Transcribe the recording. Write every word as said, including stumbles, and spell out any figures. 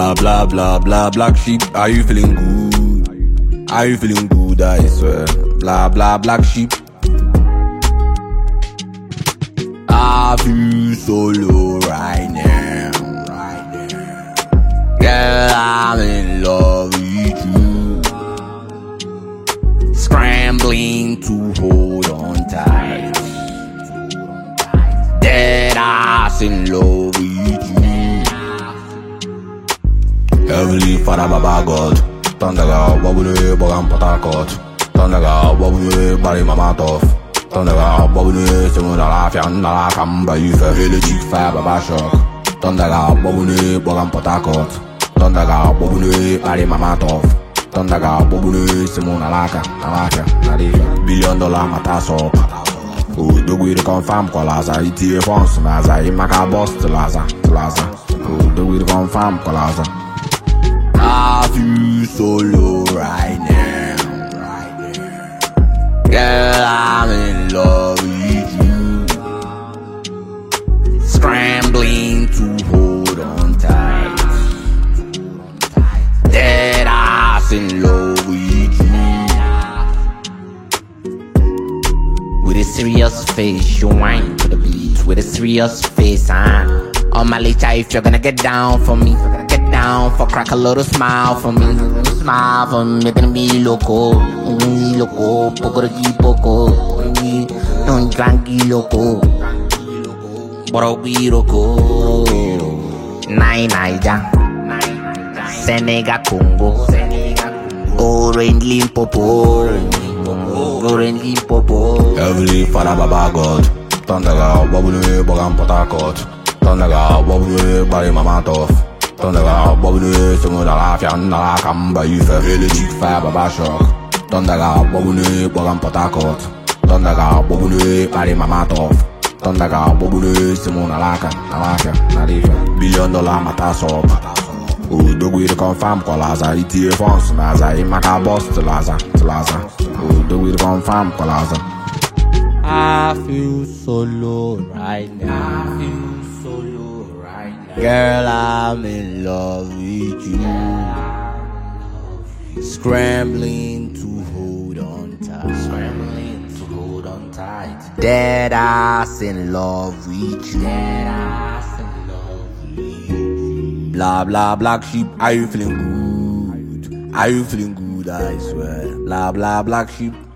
Blah blah blah blah black sheep, are you feeling good? Are you feeling good? I swear. Blah blah black sheep. I feel so low right now. Girl, I'm in love with you. Scrambling to hold on tight. Dead ass in love with you. Heavenly Father, Baba God. Thunder God, what would you bug and put a cut? Thunder God, what would you bury my mouth off? Thunder God, what would you say when I laugh and I come by you for really cheap fire, Baba shock? Thunder God, what would you bug and put a cut? Thunder God, what would you bury my mouth off? Thunder God, what would you say when I laugh and I laugh? Billion dollar matas up. Oh, the way to confirm Colaza, E T F on Smaza, Imaka boss to Laza, to Laza. Oh, the way to confirm Colaza. I feel so low right now. Girl, I'm in love with you. Scrambling to hold on tight. Dead ass in love with you. With a serious face, you whine to the beat. With a serious face, huh? On my later, if you're gonna get down for me, get down for crack a little smile for me. Smile for me, you're gonna be loco. Mm, loco, poco de poco. Don't drink loco. Boro we loco. Nai Naija. Senegal Congo. Orange Limpopo. Orange Limpopo. Heavenly Father, Baba God. Thunder God, what would you bug and put a cut? Thunder God, what would you bury my mouth off? Thunder God, what would you say when I laugh and I come by you for really cheap fire, Baba shock? Thunder God, what would you bug and put a cut? Thunder God, what would you bury my mouth off? Thunder God, what would you say when I laugh and I laugh? Billion dollar matas up. Oh, the way to confirm Colaza, E T F on Smaza, Imaka boss to Laza, to Laza. Oh, the way to confirm Colaza. I feel so low right now. I feel so low right now. Girl, I'm in love with you. Scrambling to hold on tight. Scrambling to hold on tight. Dead ass in love with you. Dead ass in love with you. Blah blah black sheep, are you feeling good? Are you feeling good? I swear. Blah blah black sheep.